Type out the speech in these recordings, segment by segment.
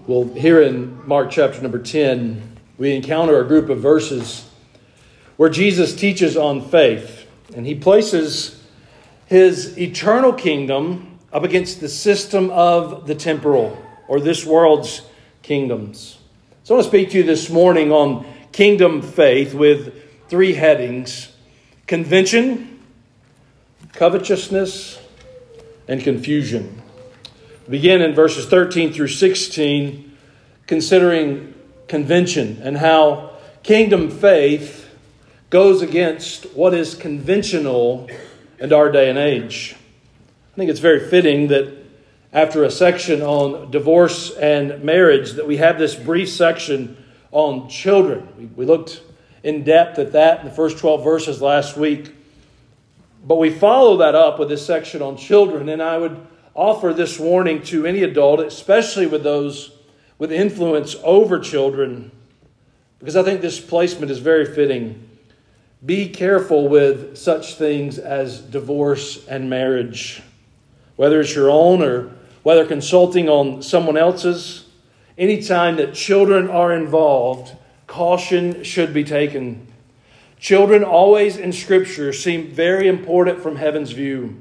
Well, here in Mark chapter number 10, we encounter a group of verses where Jesus teaches on faith. And he places his eternal kingdom up against the system of the temporal or this world's kingdoms. So I want to speak to you this morning on kingdom faith with three headings: convention, covetousness, and confusion. Begin in verses 13 through 16, considering convention and how kingdom faith goes against what is conventional in our day and age. I think it's very fitting that after a section on divorce and marriage, that we have this brief section on children. We looked in depth at that in the first 12 verses last week. But we follow that up with this section on children, and I would offer this warning to any adult, especially with those with influence over children, because I think this placement is very fitting. Be careful with such things as divorce and marriage, whether it's your own or whether consulting on someone else's. Anytime that children are involved, caution should be taken. Children always in Scripture seem very important from heaven's view.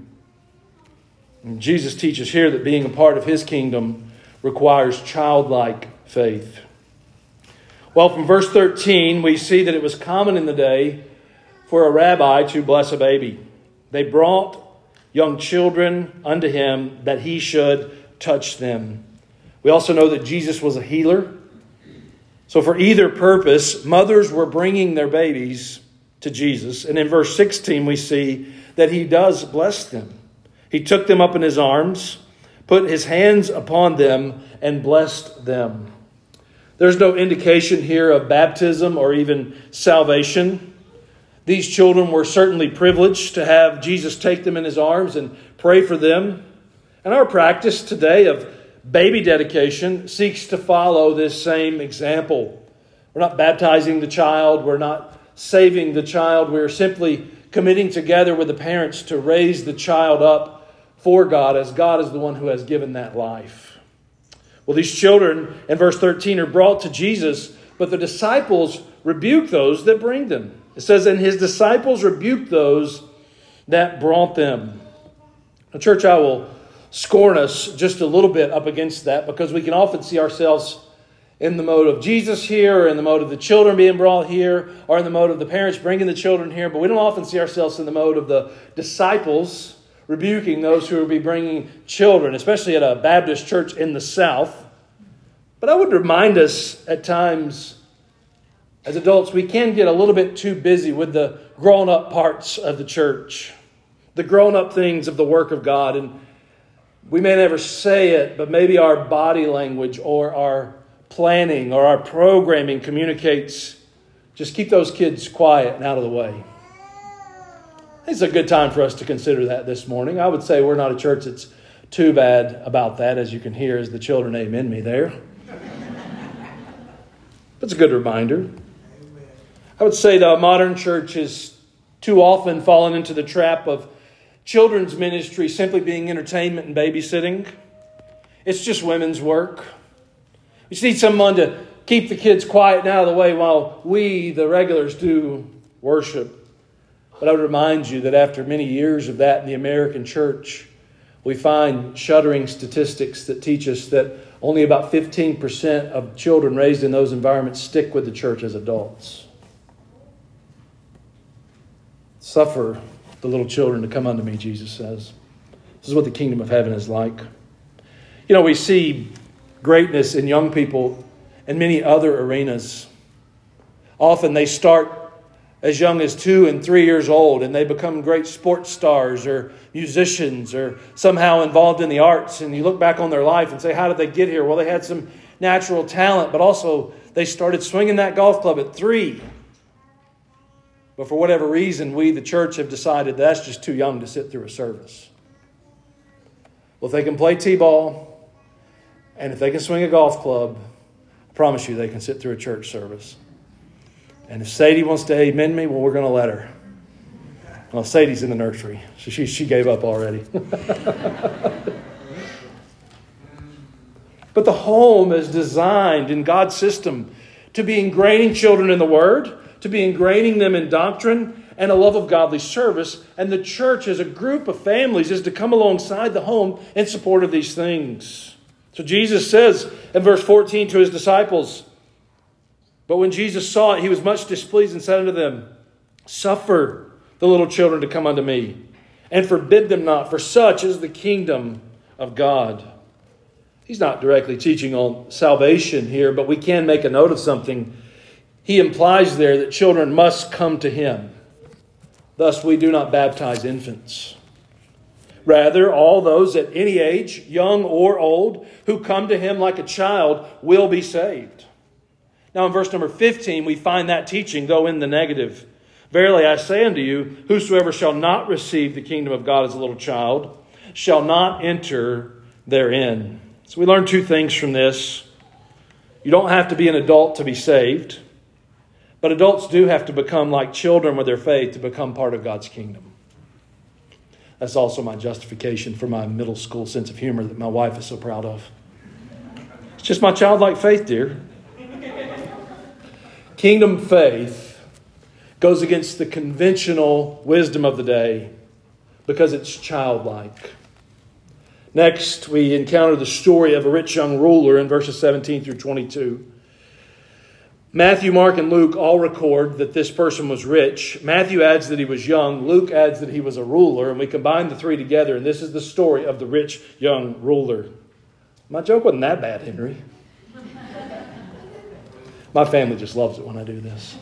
And Jesus teaches here that being a part of His kingdom requires childlike faith. Well, from verse 13, we see that it was common in the day for a rabbi to bless a baby. They brought young children unto him that he should touch them. We also know that Jesus was a healer. So for either purpose, mothers were bringing their babies to Jesus. And in verse 16, we see that He does bless them. He took them up in His arms, put His hands upon them, and blessed them. There's no indication here of baptism or even salvation. These children were certainly privileged to have Jesus take them in His arms and pray for them. And our practice today of baby dedication seeks to follow this same example. We're not baptizing the child. We're not saving the child. We're simply committing together with the parents to raise the child up for God, as God is the one who has given that life. Well, these children in verse 13 are brought to Jesus, but the disciples rebuke those that bring them. It says, and His disciples rebuked those that brought them. Now, church, I will scorn us just a little bit up against that, because we can often see ourselves in the mode of Jesus here, or in the mode of the children being brought here, or in the mode of the parents bringing the children here. But we don't often see ourselves in the mode of the disciples rebuking those who will be bringing children, especially at a Baptist church in the South. But I would remind us at times, as adults, we can get a little bit too busy with the grown-up parts of the church, the grown-up things of the work of God. And we may never say it, but maybe our body language or our planning or our programming communicates, just keep those kids quiet and out of the way. It's a good time for us to consider that this morning. I would say we're not a church that's too bad about that, as you can hear as the children amen me there. It's a good reminder. I would say the modern church has too often fallen into the trap of children's ministry simply being entertainment and babysitting. It's just women's work. We just need someone to keep the kids quiet and out of the way while we, the regulars, do worship. But I would remind you that after many years of that in the American church, we find shuddering statistics that teach us that only about 15% of children raised in those environments stick with the church as adults. Suffer the little children to come unto me, Jesus says. This is what the kingdom of heaven is like. You know, we see greatness in young people in many other arenas. Often they start as young as 2 and 3 years old, and they become great sports stars or musicians or somehow involved in the arts. And you look back on their life and say, how did they get here? Well, they had some natural talent, but also they started swinging that golf club at 3. But for whatever reason, we, the church, have decided that's just too young to sit through a service. Well, if they can play t-ball and if they can swing a golf club, I promise you they can sit through a church service. And if Sadie wants to amen me, well, we're going to let her. Well, Sadie's in the nursery, so she gave up already. But the home is designed in God's system to be ingraining children in the Word, to be ingraining them in doctrine and a love of godly service. And the church as a group of families is to come alongside the home in support of these things. So Jesus says in verse 14 to his disciples, but when Jesus saw it, he was much displeased and said unto them, suffer the little children to come unto me, and forbid them not, for such is the kingdom of God. He's not directly teaching on salvation here, but we can make a note of something. He implies there that children must come to him. Thus, we do not baptize infants. Rather, all those at any age, young or old, who come to him like a child will be saved. Now in verse number 15, we find that teaching, though in the negative. Verily I say unto you, whosoever shall not receive the kingdom of God as a little child shall not enter therein. So we learn two things from this. You don't have to be an adult to be saved, but adults do have to become like children with their faith to become part of God's kingdom. That's also my justification for my middle school sense of humor that my wife is so proud of. It's just my childlike faith, dear. Kingdom faith goes against the conventional wisdom of the day because it's childlike. Next, we encounter the story of a rich young ruler in verses 17 through 22. Matthew, Mark, and Luke all record that this person was rich. Matthew adds that he was young. Luke adds that he was a ruler. And we combine the three together, and this is the story of the rich young ruler. My joke wasn't that bad, Henry. My family just loves it when I do this.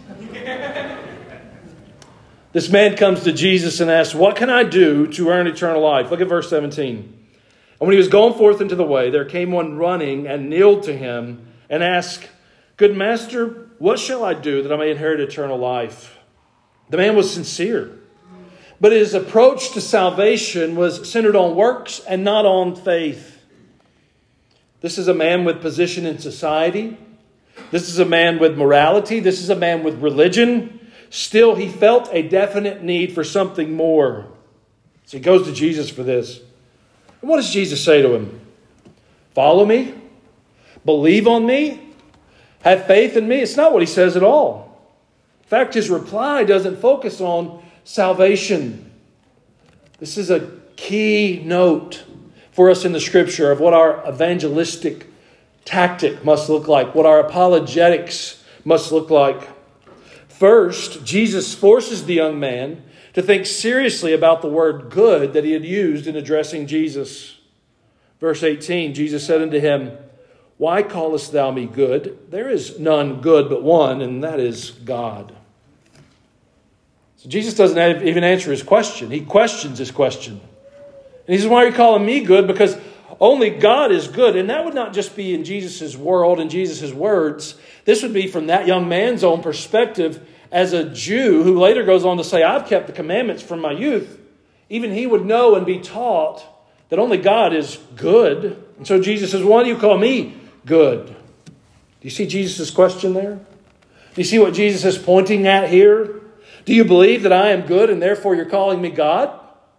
This man comes to Jesus and asks, what can I do to earn eternal life? Look at verse 17. And when he was going forth into the way, there came one running and kneeled to him and asked, good master, what shall I do that I may inherit eternal life? The man was sincere, but his approach to salvation was centered on works and not on faith. This is a man with position in society. This is a man with morality. This is a man with religion. Still, he felt a definite need for something more. So he goes to Jesus for this. And what does Jesus say to him? Follow me? Believe on me? Have faith in me? It's not what he says at all. In fact, his reply doesn't focus on salvation. This is a key note for us in the Scripture of what our evangelistic tactic must look like, what our apologetics must look like. First, Jesus forces the young man to think seriously about the word good that he had used in addressing Jesus. Verse 18, Jesus said unto him, why callest thou me good? There is none good but one, and that is God. So Jesus doesn't even answer his question. He questions his question. And he says, why are you calling me good? Because only God is good. And that would not just be in Jesus' world and Jesus' words. This would be from that young man's own perspective as a Jew who later goes on to say, I've kept the commandments from my youth. Even he would know and be taught that only God is good. And so Jesus says, why do you call me good? Do you see Jesus' question there? Do you see what Jesus is pointing at here? Do you believe that I am good and therefore you're calling me God?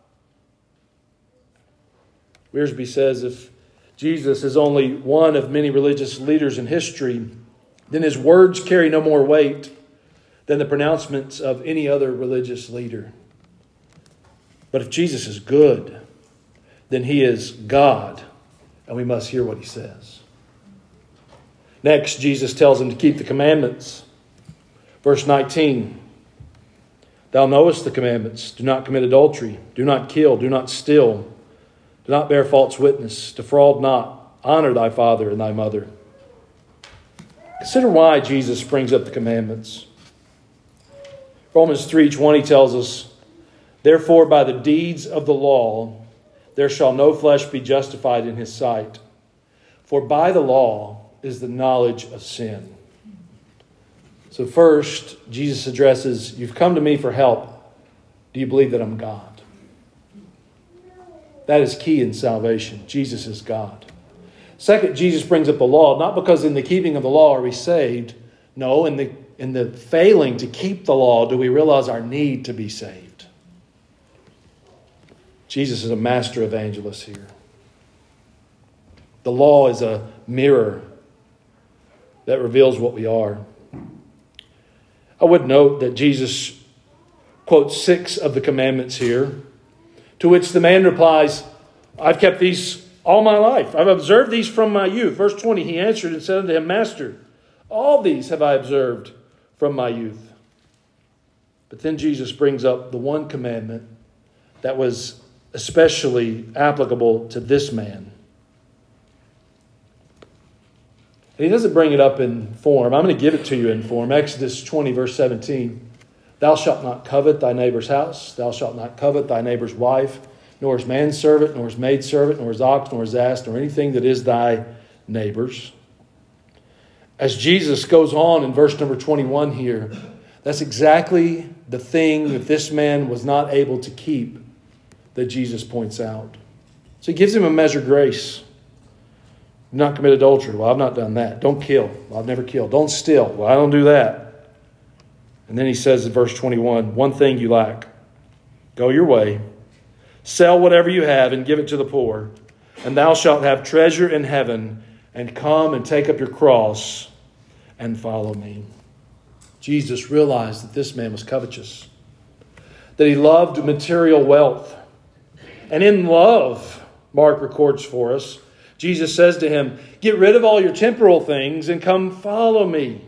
Wiersbe says if Jesus is only one of many religious leaders in history, then his words carry no more weight than the pronouncements of any other religious leader. But if Jesus is good, then he is God, and we must hear what he says. Next, Jesus tells him to keep the commandments. Verse 19, thou knowest the commandments. Do not commit adultery. Do not kill. Do not steal. Do not bear false witness. Defraud not. Honor thy father and thy mother. Consider why Jesus brings up the commandments. Romans 3:20 tells us, therefore by the deeds of the law there shall no flesh be justified in his sight. For by the law is the knowledge of sin. So first, Jesus addresses, you've come to me for help. Do you believe that I'm God? That is key in salvation. Jesus is God. Second, Jesus brings up the law, not because in the keeping of the law are we saved. No, in the failing to keep the law do we realize our need to be saved. Jesus is a master evangelist here. The law is a mirror that reveals what we are. I would note that Jesus quotes 6 of the commandments here, to which the man replies, I've kept these all my life. I've observed these from my youth. Verse 20, he answered and said unto him, Master, all these have I observed from my youth. But then Jesus brings up the one commandment that was especially applicable to this man. And he doesn't bring it up in form. I'm going to give it to you in form. Exodus 20, verse 17. Thou shalt not covet thy neighbor's house. Thou shalt not covet thy neighbor's wife, nor his manservant, nor his maidservant, nor his ox, nor his ass, nor anything that is thy neighbor's. As Jesus goes on in verse number 21 here, that's exactly the thing that this man was not able to keep that Jesus points out. So he gives him a measure of grace. Do not commit adultery. Well, I've not done that. Don't kill. Well, I've never killed. Don't steal. Well, I don't do that. And then he says in verse 21, one thing you lack. Go your way. Sell whatever you have and give it to the poor. And thou shalt have treasure in heaven. And come and take up your cross and follow me. Jesus realized that this man was covetous. That he loved material wealth. And in love, Mark records for us, Jesus says to him, get rid of all your temporal things and come follow me.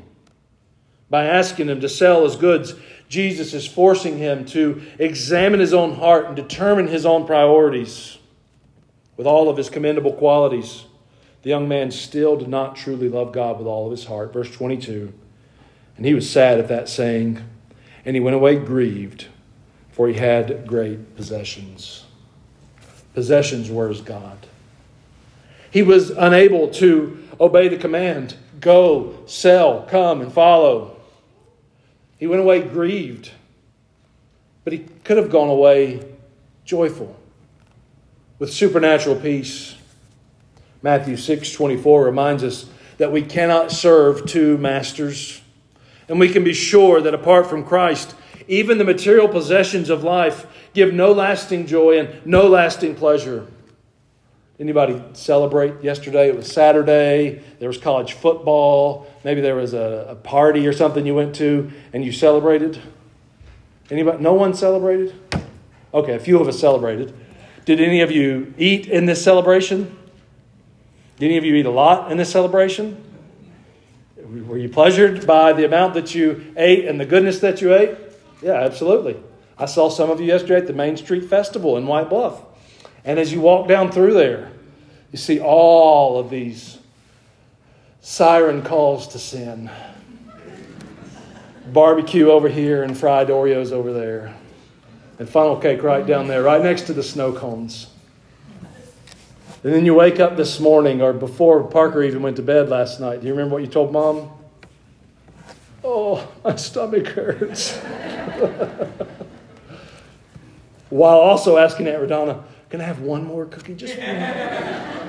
By asking him to sell his goods, Jesus is forcing him to examine his own heart and determine his own priorities. With all of his commendable qualities, the young man still did not truly love God with all of his heart. Verse 22, and he was sad at that saying, and he went away grieved, for he had great possessions. Possessions were his God. He was unable to obey the command, go, sell, come, and follow. He went away grieved, but he could have gone away joyful, with supernatural peace. Matthew 6:24 reminds us that we cannot serve two masters, and we can be sure that apart from Christ, even the material possessions of life give no lasting joy and no lasting pleasure. Anybody celebrate yesterday? It was Saturday. There was college football. Maybe there was a party or something you went to and you celebrated. Anybody? No one celebrated? Okay, a few of us celebrated. Did any of you eat in this celebration? Did any of you eat a lot in this celebration? Were you pleasured by the amount that you ate and the goodness that you ate? Yeah, absolutely. I saw some of you yesterday at the Main Street Festival in White Bluff. And as you walk down through there, you see all of these siren calls to sin. Barbecue over here and fried Oreos over there. And funnel cake right down there, right next to the snow cones. And then you wake up this morning, or before Parker even went to bed last night. Do you remember what you told Mom? Oh, my stomach hurts. While also asking Aunt Radonna, can I have one more cookie? Just one.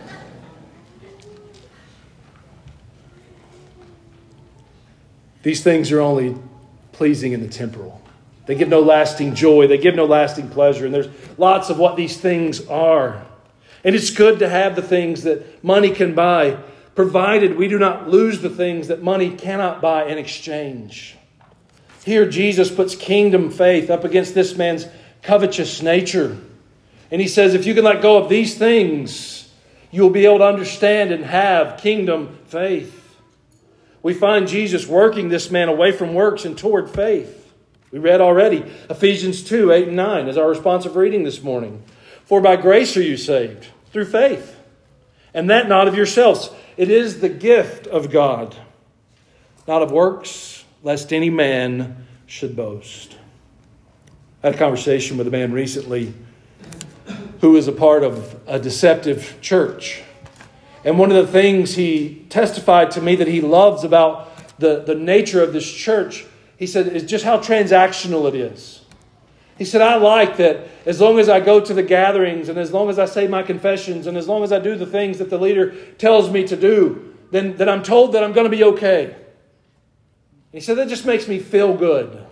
These things are only pleasing in the temporal. They give no lasting joy. They give no lasting pleasure. And there's lots of what these things are. And it's good to have the things that money can buy, provided we do not lose the things that money cannot buy in exchange. Here Jesus puts kingdom faith up against this man's covetous nature. And he says, if you can let go of these things, you'll be able to understand and have kingdom faith. We find Jesus working this man away from works and toward faith. We read already Ephesians 2, 8 and 9 as our responsive reading this morning. For by grace are you saved, through faith, and that not of yourselves. It is the gift of God, not of works, lest any man should boast. I had a conversation with a man recently who is a part of a deceptive church. And one of the things he testified to me that he loves about the nature of this church, he said, is just how transactional it is. He said, I like that as long as I go to the gatherings and as long as I say my confessions and as long as I do the things that the leader tells me to do, then I'm told that I'm going to be okay. He said, that just makes me feel good.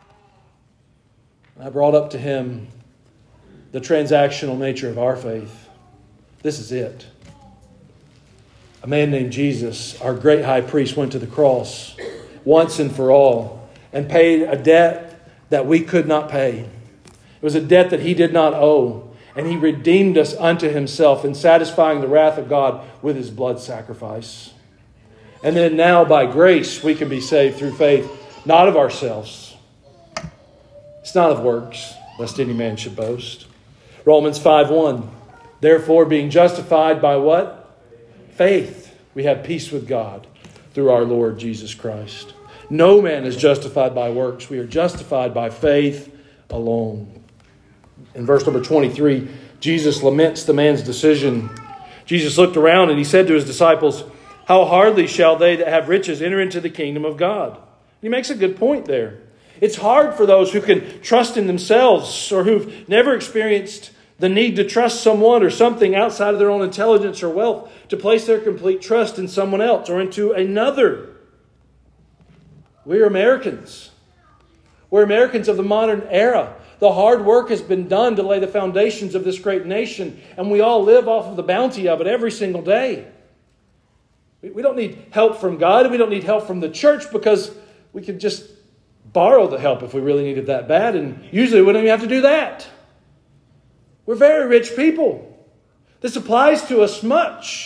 I brought up to him the transactional nature of our faith. This is it. A man named Jesus, our great high priest, went to the cross once and for all and paid a debt that we could not pay. It was a debt that he did not owe. And he redeemed us unto himself in satisfying the wrath of God with his blood sacrifice. And then now by grace we can be saved through faith, not of ourselves. It's not of works, lest any man should boast. Romans 5:1. Therefore, being justified by what? Faith. We have peace with God through our Lord Jesus Christ. No man is justified by works. We are justified by faith alone. In verse number 23, Jesus laments the man's decision. Jesus looked around and he said to his disciples, how hardly shall they that have riches enter into the kingdom of God? He makes a good point there. It's hard for those who can trust in themselves or who've never experienced the need to trust someone or something outside of their own intelligence or wealth to place their complete trust in someone else or into another. We're Americans. We're Americans of the modern era. The hard work has been done to lay the foundations of this great nation, and we all live off of the bounty of it every single day. We don't need help from God, and we don't need help from the church because we could just borrow the help if we really needed that bad, and usually we don't even have to do that. We're very rich people. This applies to us much.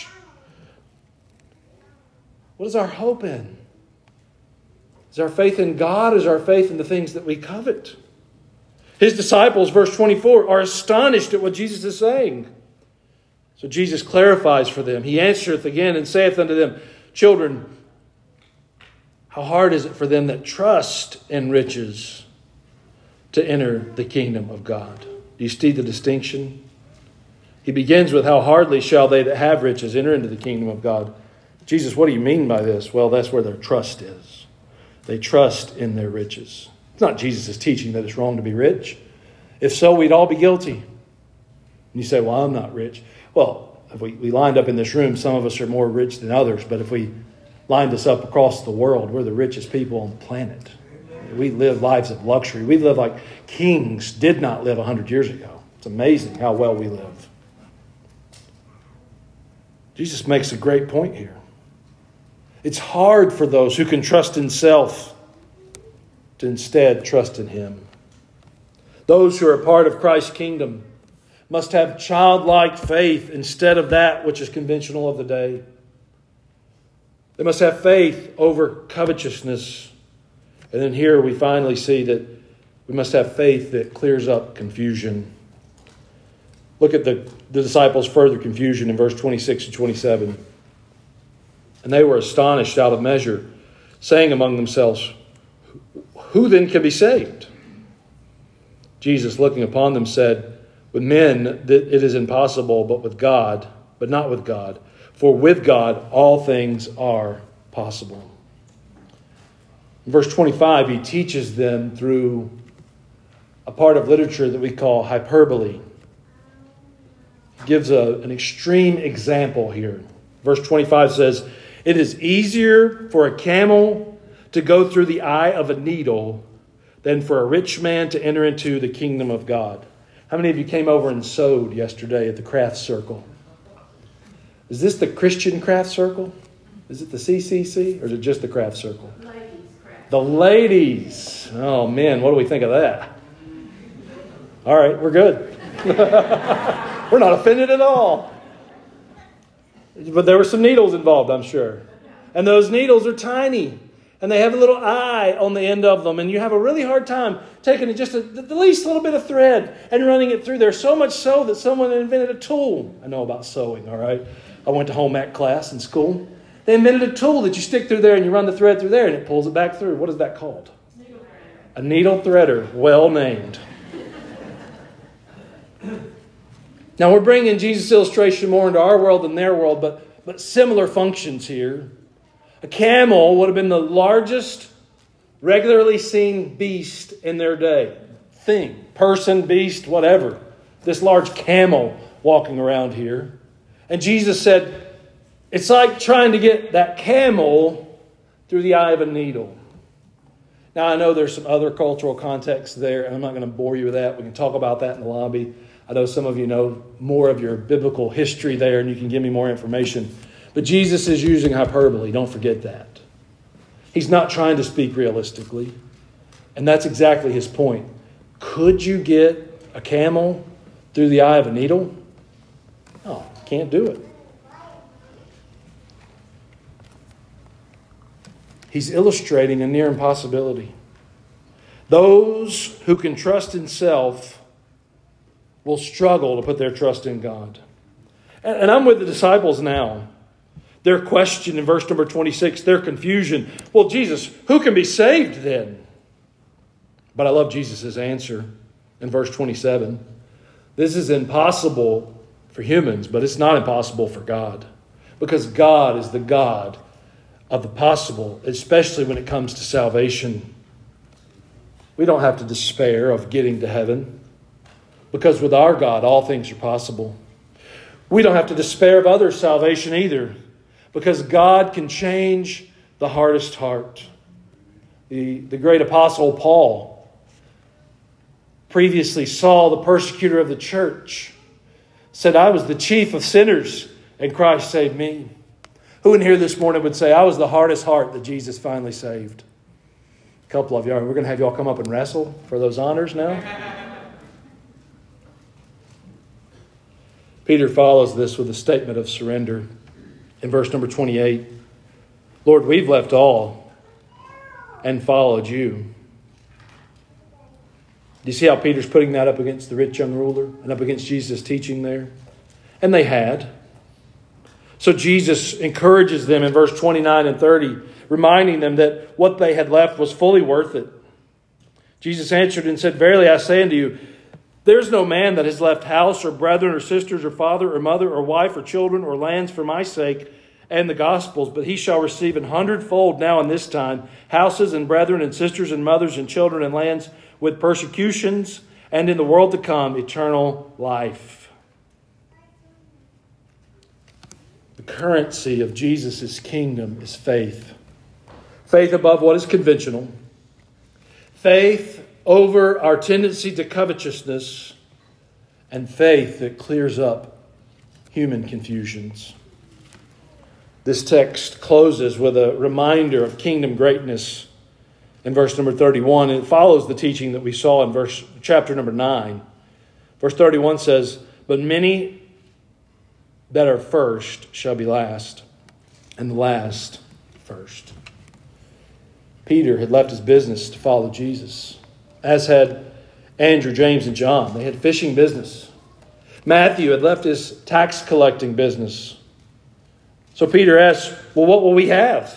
What is our hope in? Is our faith in God? Is our faith in the things that we covet? His disciples, verse 24, are astonished at what Jesus is saying. So Jesus clarifies for them. He answereth again and saith unto them, children, how hard is it for them that trust in riches to enter the kingdom of God? Do you see the distinction? He begins with how hardly shall they that have riches enter into the kingdom of God. Jesus, what do you mean by this? Well, that's where their trust is. They trust in their riches. It's not Jesus' teaching that it's wrong to be rich. If so, we'd all be guilty. And you say, well, I'm not rich. Well, if we lined up in this room, some of us are more rich than others. But if we lined us up across the world, we're the richest people on the planet. We live lives of luxury. We live like kings did not live 100 years ago. It's amazing how well we live. Jesus makes a great point here. It's hard for those who can trust in self to instead trust in Him. Those who are part of Christ's kingdom must have childlike faith instead of that which is conventional of the day. They must have faith over covetousness. And then here we finally see that we must have faith that clears up confusion. Look at the disciples' further confusion in verse 26 and 27. And they were astonished out of measure, saying among themselves, who then can be saved? Jesus, looking upon them, said, with men it is impossible, but not with God. For with God all things are possible. In verse 25, he teaches them through a part of literature that we call hyperbole. He gives an extreme example here. Verse 25 says, it is easier for a camel to go through the eye of a needle than for a rich man to enter into the kingdom of God. How many of you came over and sewed yesterday at the craft circle? Is this the Christian craft circle? Is it the CCC or is it just the craft circle? Ladies craft. The ladies. Oh man, what do we think of that? All right, we're good. We're not offended at all. But there were some needles involved, I'm sure. And those needles are tiny. And they have a little eye on the end of them. And you have a really hard time taking just the least little bit of thread and running it through there. So much so that someone invented a tool. I know about sewing, all right? I went to home ec class in school. They invented a tool that you stick through there and you run the thread through there and it pulls it back through. What is that called? Needle threader. A needle threader. Well named. Now we're bringing Jesus' illustration more into our world than their world, but similar functions here. A camel would have been the largest regularly seen beast in their day. Thing, person, beast, whatever. This large camel walking around here. And Jesus said, it's like trying to get that camel through the eye of a needle. Now I know there's some other cultural context there, and I'm not going to bore you with that. We can talk about that in the lobby. I know some of you know more of your biblical history there, and you can give me more information. But Jesus is using hyperbole. Don't forget that. He's not trying to speak realistically. And that's exactly his point. Could you get a camel through the eye of a needle? No, can't do it. He's illustrating a near impossibility. Those who can trust in self will struggle to put their trust in God. And I'm with the disciples now. Their question in verse number 26, their confusion. Well, Jesus, who can be saved then? But I love Jesus' answer in verse 27. This is impossible for humans, but it's not impossible for God. Because God is the God of the possible, especially when it comes to salvation. We don't have to despair of getting to heaven, because with our God, all things are possible. We don't have to despair of other salvation either, because God can change the hardest heart. The great apostle Paul previously Saul, the persecutor of the church, said, I was the chief of sinners, and Christ saved me. Who in here this morning would say, I was the hardest heart that Jesus finally saved? A couple of you are. We're going to have you all come up and wrestle for those honors now. Peter follows this with a statement of surrender. In verse number 28, Lord, we've left all and followed you. Do you see how Peter's putting that up against the rich young ruler and up against Jesus' teaching there? And they had. So Jesus encourages them in verse 29 and 30, reminding them that what they had left was fully worth it. Jesus answered and said, Verily I say unto you, there's no man that has left house or brethren or sisters or father or mother or wife or children or lands for my sake and the gospel's, but he shall receive 100-fold now in this time, houses and brethren and sisters and mothers and children and lands with persecutions, and in the world to come, eternal life. The currency of Jesus' kingdom is faith. Faith above what is conventional. Faith over our tendency to covetousness. And faith that clears up human confusions. This text closes with a reminder of kingdom greatness in verse number 31. And it follows the teaching that we saw in chapter number 9. Verse 31 says, But many that are first shall be last, and the last first. Peter had left his business to follow Jesus, as had Andrew, James, and John. They had fishing business. Matthew had left his tax collecting business. So Peter asks, well, what will we have?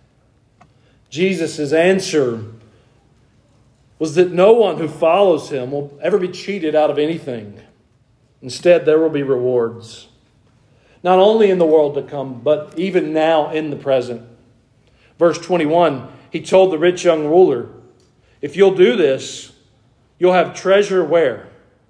Jesus' answer was that no one who follows him will ever be cheated out of anything. Instead, there will be rewards. Not only in the world to come, but even now in the present. Verse 21, he told the rich young ruler, if you'll do this, you'll have treasure where?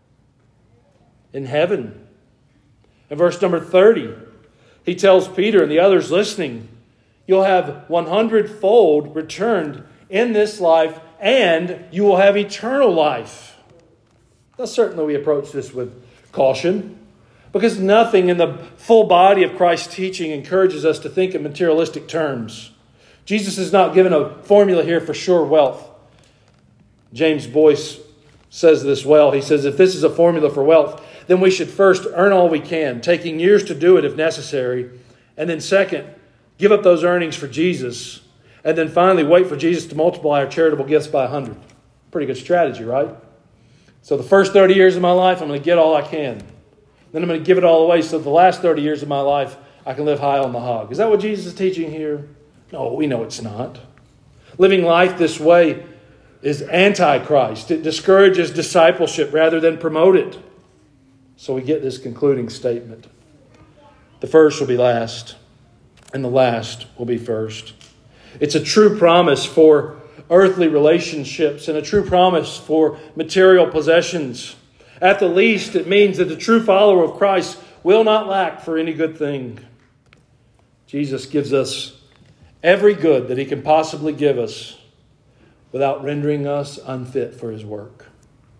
In heaven. In verse number 30, he tells Peter and the others listening, you'll have 100-fold returned in this life, and you will have eternal life. Now, certainly we approach this with caution, because nothing in the full body of Christ's teaching encourages us to think in materialistic terms. Jesus is not given a formula here for sure wealth. James Boyce says this well. He says, if this is a formula for wealth, then we should first earn all we can, taking years to do it if necessary. And then second, give up those earnings for Jesus. And then finally, wait for Jesus to multiply our charitable gifts by 100. Pretty good strategy, right? So the first 30 years of my life, I'm going to get all I can. Then I'm going to give it all away so the last 30 years of my life, I can live high on the hog. Is that what Jesus is teaching here? No, we know it's not. Living life this way is anti-Christ. It discourages discipleship rather than promote it. So we get this concluding statement. The first will be last, and the last will be first. It's a true promise for earthly relationships and a true promise for material possessions. At the least, it means that the true follower of Christ will not lack for any good thing. Jesus gives us every good that he can possibly give us without rendering us unfit for his work.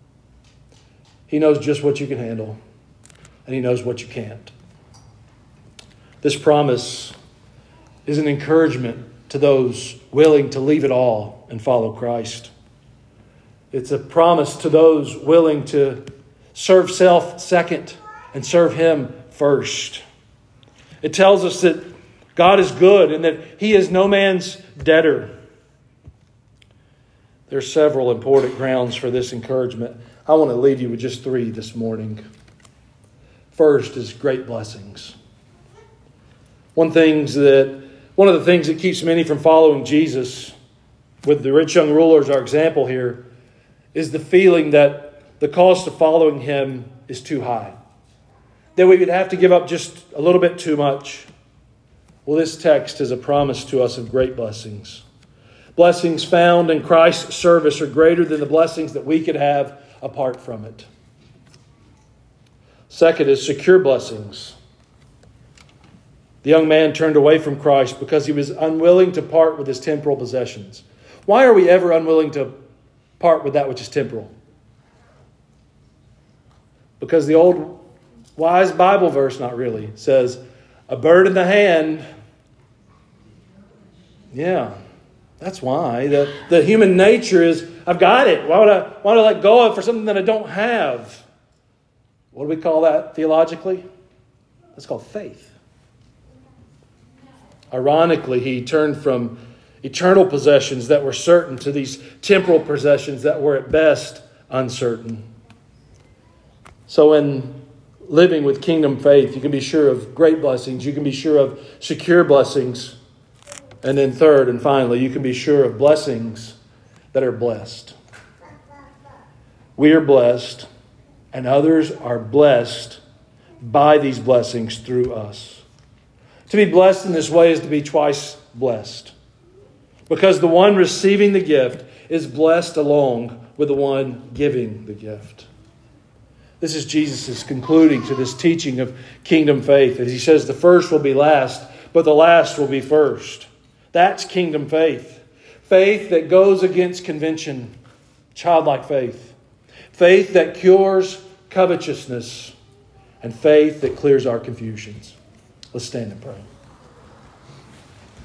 He knows just what you can handle, and he knows what you can't. This promise is an encouragement to those willing to leave it all and follow Christ. It's a promise to those willing to serve self second and serve Him first. It tells us that God is good and that He is no man's debtor. There are several important grounds for this encouragement. I want to leave you with just 3 this morning. First is great blessings. One of the things that keeps many from following Jesus, with the rich young ruler as our example here, is the feeling that the cost of following Him is too high. That we would have to give up just a little bit too much. Well, this text is a promise to us of great blessings. Blessings found in Christ's service are greater than the blessings that we could have apart from it. Second is secure blessings. The young man turned away from Christ because he was unwilling to part with his temporal possessions. Why are we ever unwilling to part with that which is temporal? Because the old wise Bible verse, not really, says, a bird in the hand. Yeah, that's why. The human nature is, I've got it. Why would I let go of it for something that I don't have? What do we call that theologically? That's called faith. Ironically, he turned from eternal possessions that were certain to these temporal possessions that were at best uncertain. So in living with kingdom faith, you can be sure of great blessings. You can be sure of secure blessings. And then third and finally, you can be sure of blessings that are blessed. We are blessed, and others are blessed by these blessings through us. To be blessed in this way is to be twice blessed. Because the one receiving the gift is blessed along with the one giving the gift. This is Jesus' concluding to this teaching of kingdom faith. As he says, the first will be last, but the last will be first. That's kingdom faith. Faith that goes against convention. Childlike faith. Faith that cures covetousness. And faith that clears our confusions. Let's stand and pray.